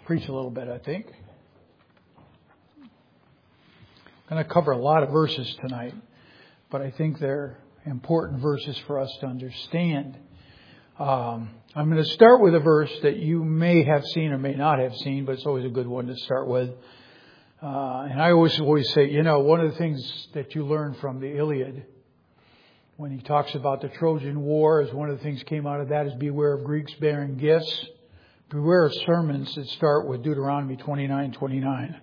preach a little bit, I think. I'm going to cover a lot of verses tonight, but I think they're important verses for us to understand. I'm going to start with a verse that you may have seen or may not have seen, but it's always a good one to start with. And I always say, one of the things that you learn from the Iliad, when he talks about the Trojan War, is one of the things came out of that is beware of Greeks bearing gifts. Beware of sermons that start with Deuteronomy 29:29.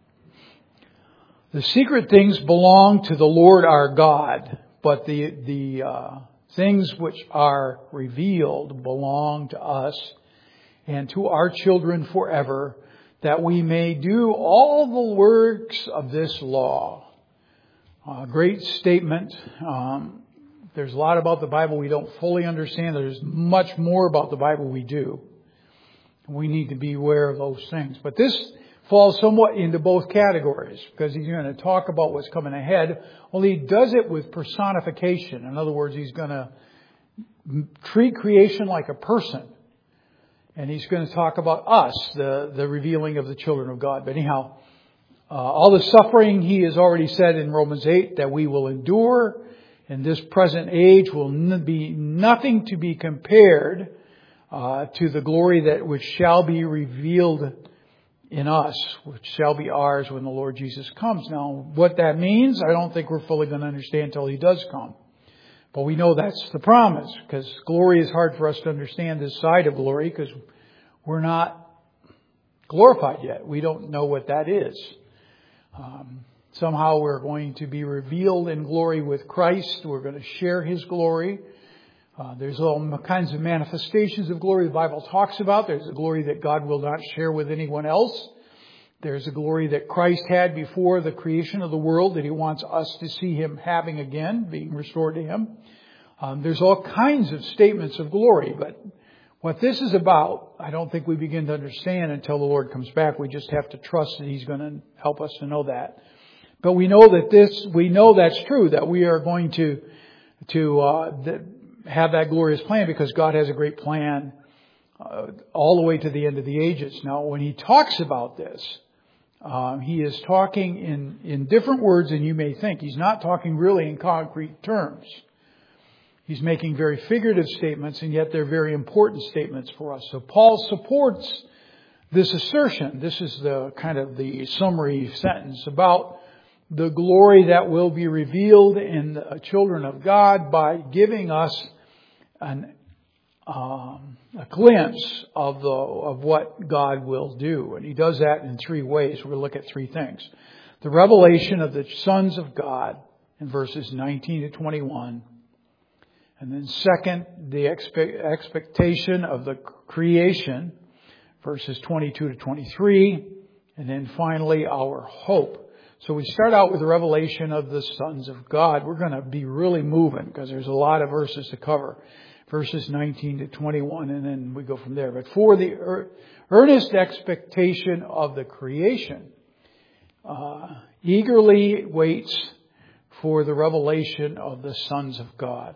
The secret things belong to the Lord our God, but the things which are revealed belong to us and to our children forever, that we may do all the works of this law. Great statement. There's a lot about the Bible we don't fully understand. There's much more about the Bible we do. We need to be aware of those things. But this falls somewhat into both categories, because he's going to talk about what's coming ahead, only he does it with personification. In other words, he's going to treat creation like a person. And he's going to talk about us, the revealing of the children of God. But anyhow, all the suffering he has already said in Romans 8 that we will endure in this present age will be nothing to be compared to the glory which shall be revealed in us, which shall be ours when the Lord Jesus comes. Now, what that means, I don't think we're fully going to understand until He does come. But we know that's the promise, because glory is hard for us to understand this side of glory, because we're not glorified yet. We don't know what that is. Somehow we're going to be revealed in glory with Christ. We're going to share His glory. There's all kinds of manifestations of glory the Bible talks about. There's a glory that God will not share with anyone else. There's a glory that Christ had before the creation of the world that He wants us to see Him having again, being restored to Him. There's all kinds of statements of glory, but what this is about, I don't think we begin to understand until the Lord comes back. We just have to trust that He's going to help us to know that. But we know that's true, that we are going to have that glorious plan, because God has a great plan all the way to the end of the ages. Now, when He talks about this, He is talking in different words than you may think. He's not talking really in concrete terms. He's making very figurative statements, and yet they're very important statements for us. So Paul supports this assertion. This is the kind of the summary sentence about the glory that will be revealed in the children of God by giving us a glimpse of what God will do. And He does that in three ways. We're going to look at three things. The revelation of the sons of God in verses 19 to 21. And then second, the expectation of the creation, verses 22 to 23. And then finally, our hope. So we start out with the revelation of the sons of God. We're going to be really moving, because there's a lot of verses to cover. Verses 19 to 21, and then we go from there. But for the earnest expectation of the creation, eagerly waits for the revelation of the sons of God.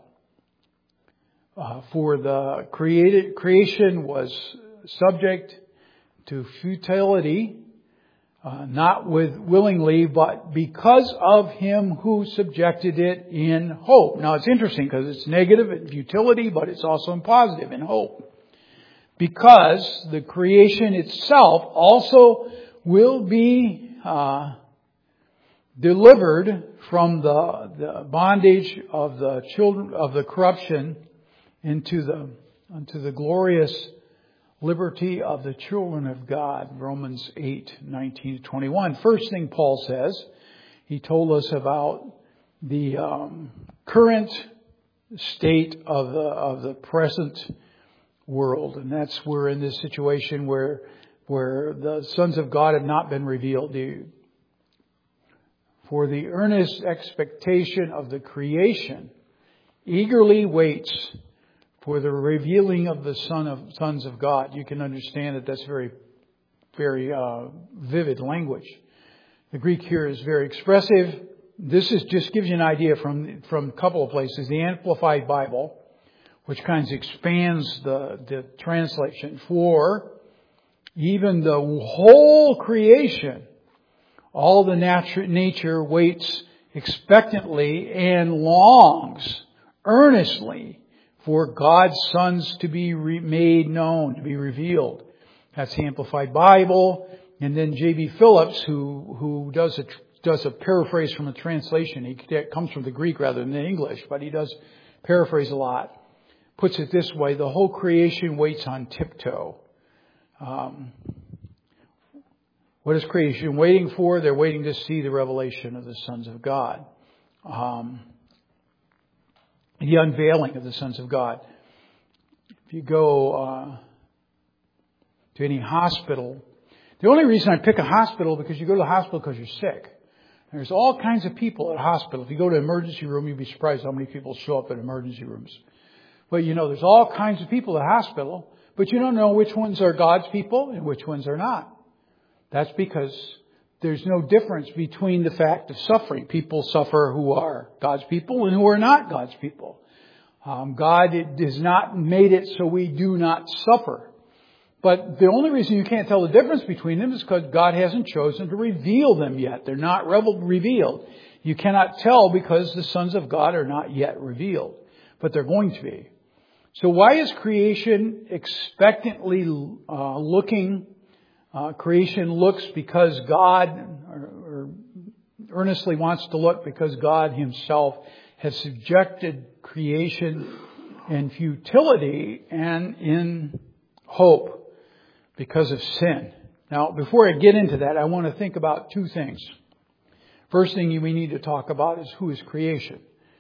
For the creation was subject to futility, not willingly, but because of Him who subjected it in hope. Now it's interesting, because it's negative in futility, but it's also in positive in hope. Because the creation itself also will be delivered from the bondage of the children of the corruption unto the glorious liberty of the children of God. Romans 8:19 to 21. First thing Paul says, he told us about the current state of the present world, and that's we're in this situation where the sons of God have not been revealed. For the earnest expectation of the creation eagerly waits for the revealing of the sons of God. You can understand that that's very, very vivid language. The Greek here is very expressive. This just gives you an idea from a couple of places. The Amplified Bible, which kind of expands the translation. For Even the whole creation, all the nature waits expectantly and longs earnestly for God's sons to be made known, to be revealed. That's the Amplified Bible. And then J.B. Phillips, who does a paraphrase from a translation. It comes from the Greek rather than the English, but he does paraphrase a lot. Puts it this way: the whole creation waits on tiptoe. What is creation waiting for? They're waiting to see the revelation of the sons of God. The unveiling of the sons of God. If you go to any hospital, the only reason I pick a hospital because you go to the hospital because you're sick. There's all kinds of people at a hospital. If you go to an emergency room, you'd be surprised how many people show up at emergency rooms. But there's all kinds of people at a hospital, but you don't know which ones are God's people and which ones are not. That's because there's no difference between the fact of suffering. People suffer who are God's people and who are not God's people. God has not made it so we do not suffer. But the only reason you can't tell the difference between them is because God hasn't chosen to reveal them yet. They're not revealed. You cannot tell because the sons of God are not yet revealed. But they're going to be. So why is creation expectantly looking? Creation looks because God, or earnestly wants to look because God Himself has subjected creation in futility and in hope because of sin. Now, before I get into that, I want to think about two things. First thing we need to talk about is who is creation.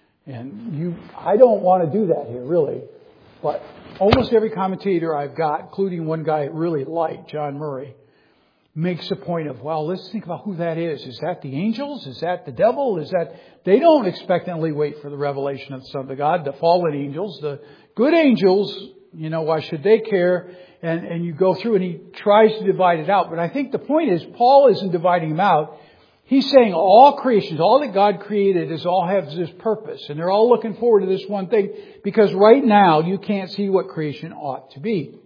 And I don't want to do that here, really. But almost every commentator I've got, including one guy I really like, John Murray, makes a point of, well, let's think about who that is. Is that the angels? Is that the devil? They don't expectantly wait for the revelation of the Son of God. The fallen angels, the good angels, why should they care? And you go through and he tries to divide it out. But I think the point is, Paul isn't dividing them out. He's saying all creations, all that God created all has this purpose. And they're all looking forward to this one thing. Because right now, you can't see what creation ought to be.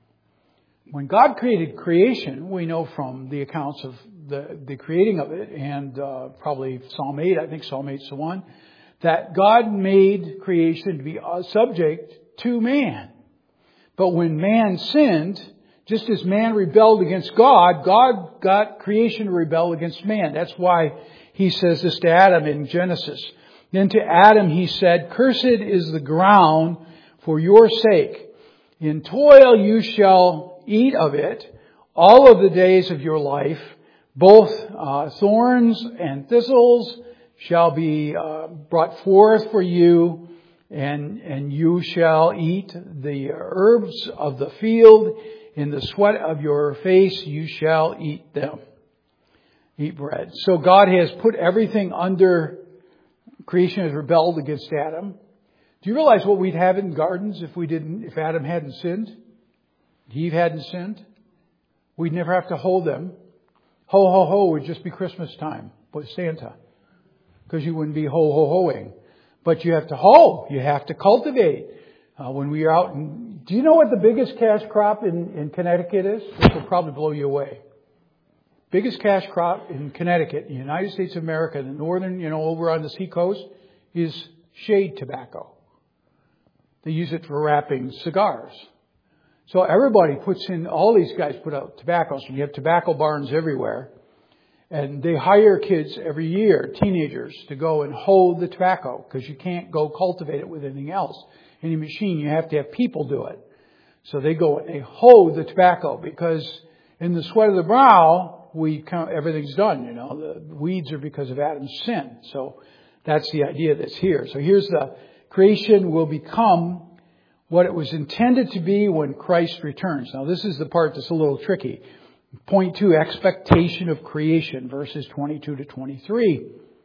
When God created creation, we know from the accounts of the creating of it, and probably Psalm 8, I think Psalm 8 is the one, that God made creation to be subject to man. But when man sinned, just as man rebelled against God, God got creation to rebel against man. That's why He says this to Adam in Genesis. Then to Adam He said, "Cursed is the ground for your sake. In toil you shall eat of it all of the days of your life. Both thorns and thistles shall be brought forth for you, and you shall eat the herbs of the field. In the sweat of your face you shall eat them." Eat bread. So God has put everything under creation, has rebelled against Adam. Do you realize what we'd have in gardens if Adam hadn't sinned? Eve hadn't sinned? We'd never have to hoe them. Ho, ho, ho would just be Christmas time with Santa. Because you wouldn't be ho, ho, hoing. But you have to hoe. You have to cultivate. When we are out, do you know what the biggest cash crop in Connecticut is? This will probably blow you away. Biggest cash crop in Connecticut, in the United States of America, the northern, over on the seacoast, is shade tobacco. They use it for wrapping cigars. So everybody all these guys put out tobacco. So you have tobacco barns everywhere. And they hire kids every year, teenagers, to go and hoe the tobacco. Because you can't go cultivate it with anything else. Any machine, you have to have people do it. So they go and they hoe the tobacco. Because in the sweat of the brow, everything's done. The weeds are because of Adam's sin. So that's the idea that's here. So here's the creation will become what it was intended to be when Christ returns. Now this is the part that's a little tricky. Point 2, expectation of creation, verses 22 to 23.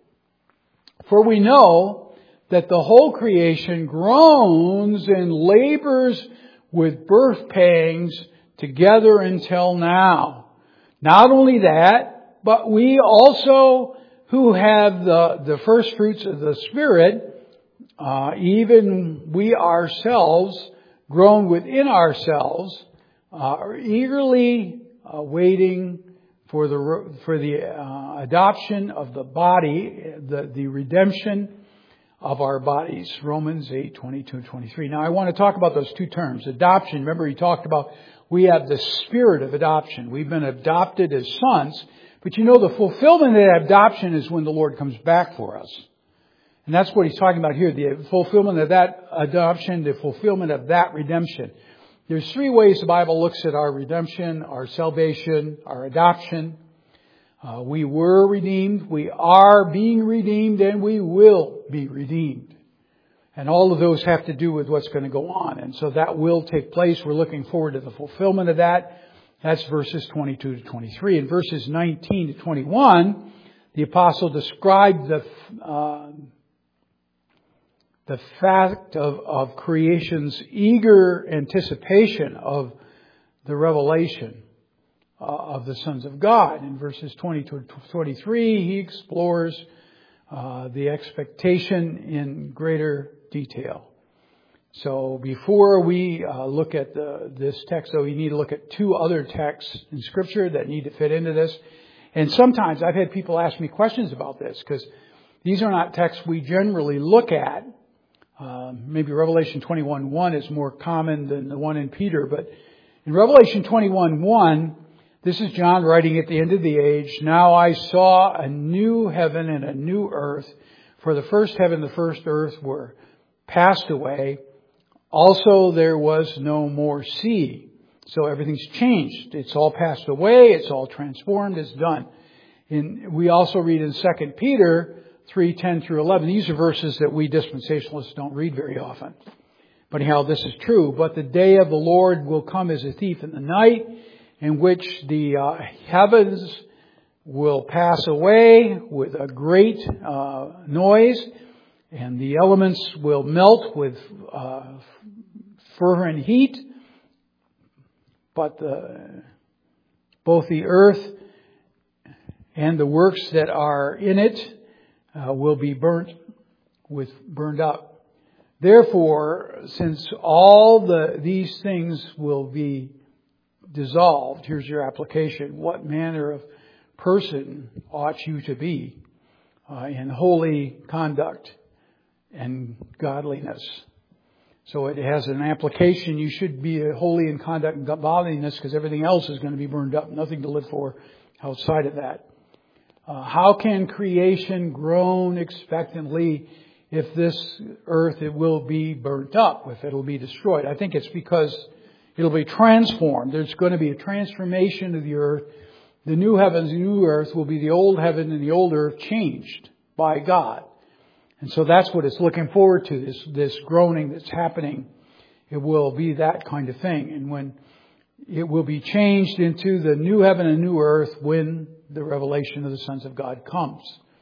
For we know that the whole creation groans and labors with birth pangs together until now. Not only that, but we also who have the first fruits of the Spirit, even we ourselves, grown within ourselves, are eagerly waiting for the adoption of the body, the redemption of our bodies. Romans 8:22-23. Now I want to talk about those two terms. Adoption, remember he talked about we have the spirit of adoption. We've been adopted as sons. But you know the fulfillment of that adoption is when the Lord comes back for us. And that's what he's talking about here. The fulfillment of that adoption, the fulfillment of that redemption. There's three ways the Bible looks at our redemption, our salvation, our adoption. We were redeemed, we are being redeemed, and we will be redeemed. And all of those have to do with what's going to go on. And so that will take place. We're looking forward to the fulfillment of that. That's verses 22-23. In verses 19-21, the apostle described the fact of creation's eager anticipation of the revelation of the sons of God. In verses 20-23, he explores the expectation in greater detail. So before we look at this text, though, we need to look at two other texts in Scripture that need to fit into this. And sometimes I've had people ask me questions about this because these are not texts we generally look at. Maybe Revelation 21:1 is more common than the one in Peter. But in Revelation 21:1, this is John writing at the end of the age. Now I saw a new heaven and a new earth. For the first heaven and the first earth were passed away. Also there was no more sea. So everything's changed. It's all passed away. It's all transformed. It's done. We also read in 2 Peter 3:10-11. These are verses that we dispensationalists don't read very often. But anyhow, this is true. But the day of the Lord will come as a thief in the night, in which the heavens will pass away with a great noise, and the elements will melt with fervent heat. But both the earth and the works that are in it will be burned up. Therefore, since all these things will be dissolved, here's your application. What manner of person ought you to be in holy conduct and godliness? So it has an application. You should be holy in conduct and godliness because everything else is going to be burned up. Nothing to live for outside of that. How can creation groan expectantly if this earth it will be burnt up, if it will be destroyed? I think it's because it'll be transformed. There's going to be a transformation of the earth. The new heavens and new earth will be the old heaven and the old earth changed by God. And so that's what it's looking forward to, this groaning that's happening. It will be that kind of thing. And when it will be changed into the new heaven and new earth when the revelation of the sons of God comes.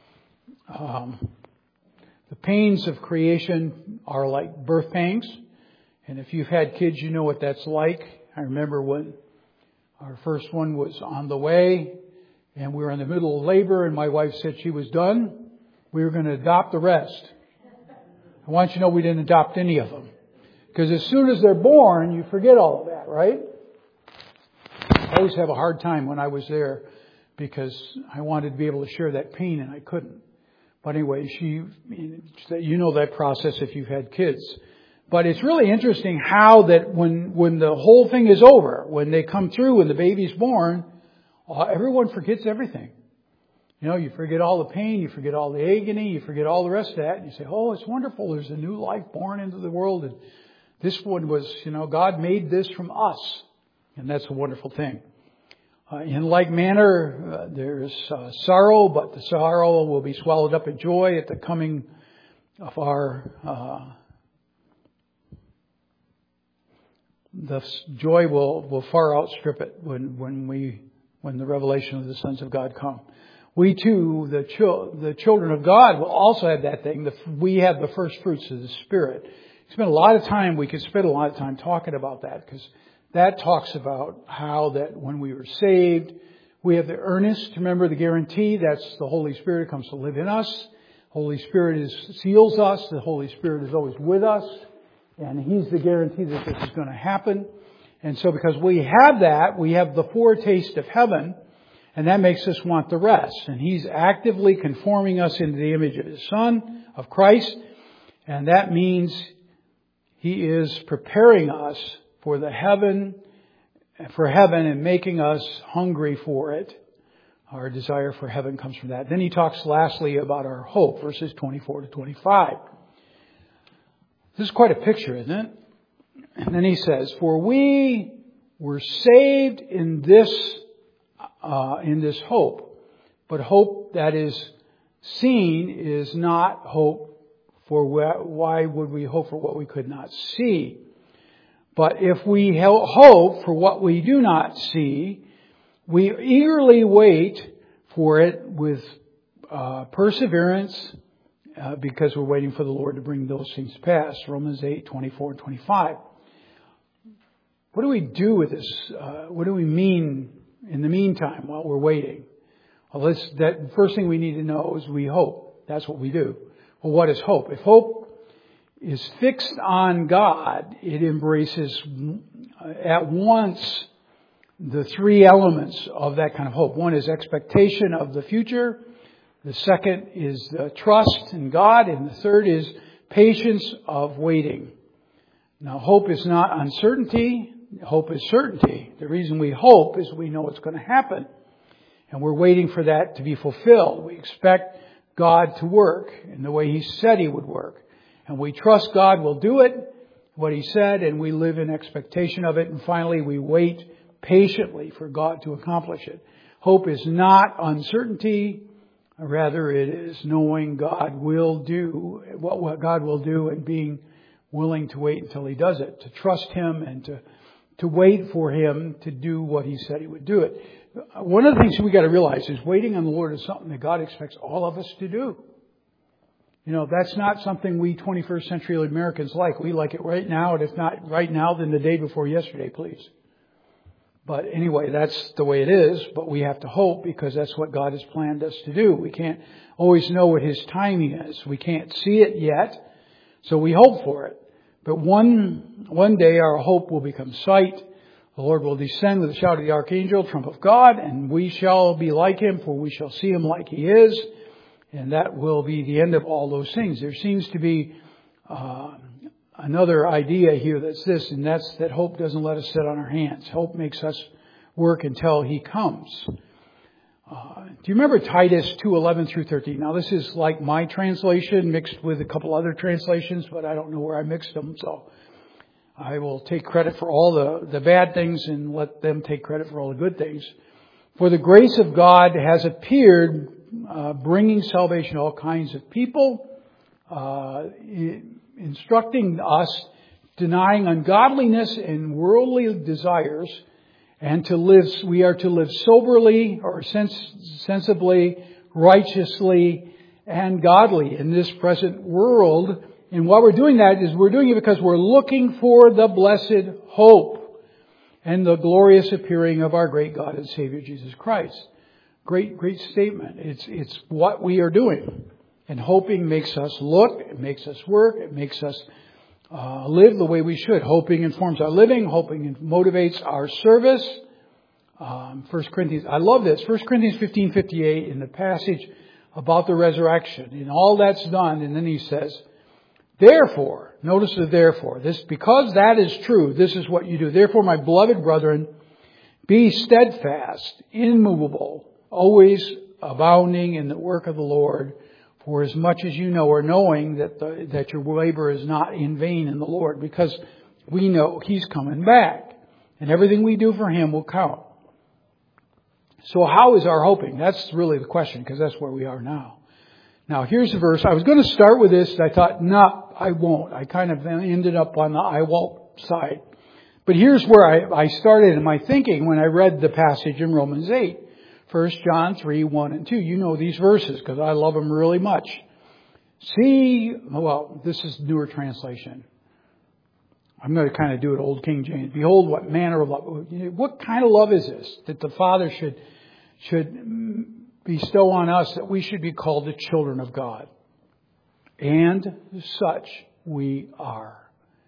The pains of creation are like birth pangs. And if you've had kids, you know what that's like. I remember when our first one was on the way and we were in the middle of labor and my wife said she was done. We were going to adopt the rest. I want you to know we didn't adopt any of them. Because as soon as they're born, you forget all of that, right? I always have a hard time when I was there because I wanted to be able to share that pain and I couldn't. But anyway, you know that process if you've had kids. But it's really interesting how that when the whole thing is over, when they come through and the baby's born, everyone forgets everything. You know, you forget all the pain, you forget all the agony, you forget all the rest of that. And you say, oh, it's wonderful. There's a new life born into the world. And this one was, God made this from us. And that's a wonderful thing. In like manner, there's sorrow, but the sorrow will be swallowed up in joy at the coming of our... the joy will far outstrip it when the revelation of the sons of God come. We too, the children of God, will also have that thing. We have the first fruits of the Spirit. We could spend a lot of time talking about that because that talks about how that when we were saved, we have the earnest, remember the guarantee, that's the Holy Spirit comes to live in us. Holy Spirit seals us. The Holy Spirit is always with us. And He's the guarantee that this is going to happen. And so because we have that, we have the foretaste of heaven, and that makes us want the rest. And He's actively conforming us into the image of His Son, of Christ, and that means He is preparing us for heaven and making us hungry for it. Our desire for heaven comes from that. Then he talks lastly about our hope, verses 24 to 25. This is quite a picture, isn't it? And then he says, "For we were saved in this hope, but hope that is seen is not hope. For why would we hope for what we could not see? But if we hope for what we do not see, we eagerly wait for it with perseverance, because we're waiting for the Lord to bring those things to pass." Romans 8, 24 and 25. What do we do with this? What do we mean in the meantime while we're waiting? Well, the first thing we need to know is we hope. That's what we do. Well, what is hope? If hope is fixed on God, it embraces at once the three elements of that kind of hope. One is expectation of the future. The second is trust in God. And the third is patience of waiting. Now, hope is not uncertainty. Hope is certainty. The reason we hope is we know it's going to happen. And we're waiting for that to be fulfilled. We expect God to work in the way He said He would work. And we trust God will do it, what He said, and we live in expectation of it. And finally, we wait patiently for God to accomplish it. Hope is not uncertainty. Rather, it is knowing God will do what God will do and being willing to wait until He does it. To trust Him and to wait for Him to do what He said He would do it. One of the things we got to realize is waiting on the Lord is something that God expects all of us to do. You know, that's not something we 21st century Americans like. We like it right now, and if not right now, then the day before yesterday, please. But anyway, that's the way it is. But we have to hope because that's what God has planned us to do. We can't always know what His timing is. We can't see it yet, so we hope for it. But one day our hope will become sight. The Lord will descend with the shout of the archangel, trump of God, and we shall be like Him, for we shall see Him like He is. And that will be the end of all those things. There seems to be another idea here that's this, and that's that hope doesn't let us sit on our hands. Hope makes us work until He comes. Do you remember Titus 2:11 through 13? Now this is like my translation mixed with a couple other translations, but I don't know where I mixed them, so I will take credit for all the bad things and let them take credit for all the good things. "For the grace of God has appeared, bringing salvation to all kinds of people, instructing us, denying ungodliness and worldly desires, and we are to live soberly or sensibly, righteously, and godly in this present world." And while we're doing that is we're doing it because we're looking for the blessed hope and the glorious appearing of our great God and Savior Jesus Christ. Great statement. It's what we are doing. And hoping makes us look, it makes us work, it makes us live the way we should. Hoping informs our living, hoping motivates our service. 1 Corinthians, I love this. 1 Corinthians 15:58 in the passage about the resurrection. And all that's done, and then he says, "Therefore," notice the therefore, because that is true, this is what you do. "Therefore, my beloved brethren, be steadfast, immovable, always abounding in the work of the Lord, for as much as you know, or knowing that your labor is not in vain in the Lord," because we know He's coming back, and everything we do for Him will count. So how is our hoping? That's really the question, because that's where we are now. Now, here's the verse. I was going to start with this, and I thought, no, I won't. I kind of ended up on the I won't side. But here's where I started in my thinking when I read the passage in Romans 8. 1 John 3, 1 and 2. You know these verses because I love them really much. This is newer translation. I'm going to kind of do it old King James. "Behold, what manner of love." What kind of love is this that the Father should bestow on us, that we should be called the children of God? And such we are.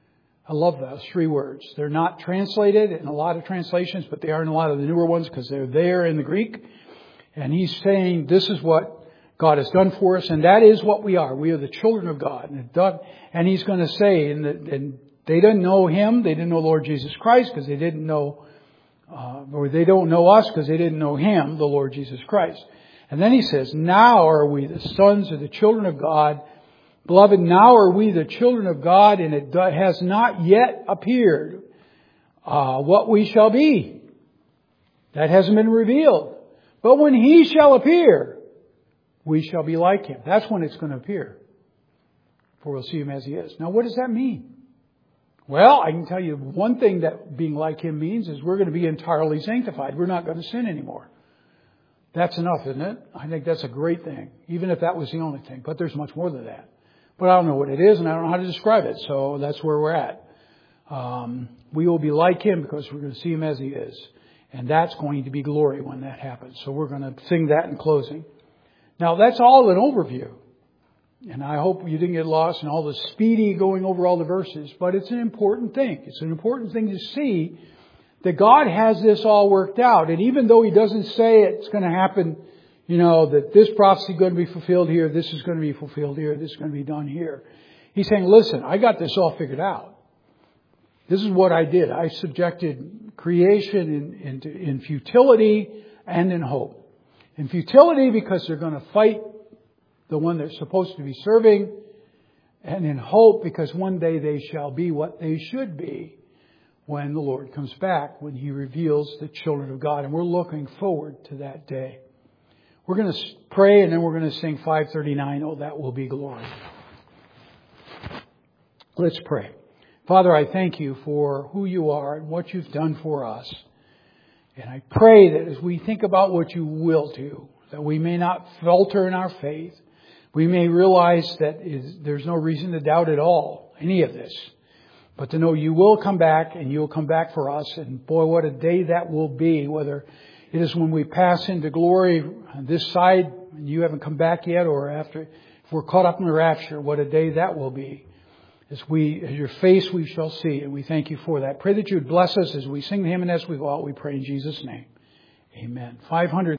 I love those 3 words. They're not translated in a lot of translations, but they are in a lot of the newer ones because they're there in the Greek. And he's saying this is what God has done for us, and that is what we are. We are the children of God. And he's going to say, and they didn't know Him, they didn't know Lord Jesus Christ because they didn't know, or they don't know us because they didn't know Him, the Lord Jesus Christ. And then he says, now are we the sons or the children of God. Beloved, now are we the children of God, and it has not yet appeared what we shall be. That hasn't been revealed. But when He shall appear, we shall be like Him. That's when it's going to appear. For we'll see Him as He is. Now, what does that mean? Well, I can tell you one thing that being like Him means is we're going to be entirely sanctified. We're not going to sin anymore. That's enough, isn't it? I think that's a great thing, even if that was the only thing. But there's much more than that. But I don't know what it is, and I don't know how to describe it. So that's where we're at. We will be like Him because we're going to see Him as He is. And that's going to be glory when that happens. So we're going to sing that in closing. Now, that's all an overview. And I hope you didn't get lost in all the speedy going over all the verses. But it's an important thing. It's an important thing to see that God has this all worked out. And even though He doesn't say it's going to happen, that this prophecy is going to be fulfilled here, this is going to be fulfilled here, this is going to be done here. He's saying, listen, I got this all figured out. This is what I did. I subjected creation in futility and in hope. In futility because they're going to fight the one they're supposed to be serving. And in hope because one day they shall be what they should be when the Lord comes back, when He reveals the children of God. And we're looking forward to that day. We're going to pray and then we're going to sing 539, Oh, That Will Be Glory. Let's pray. Father, I thank You for who You are and what You've done for us. And I pray that as we think about what You will do, that we may not falter in our faith. We may realize that there's no reason to doubt at all any of this. But to know You will come back and You will come back for us. And boy, what a day that will be, whether it is when we pass into glory on this side and You haven't come back yet, or after, if we're caught up in the rapture, what a day that will be. As Your face we shall see, and we thank You for that. Pray that You would bless us as we sing the hymn and as we go out. We pray in Jesus' name. Amen. 500.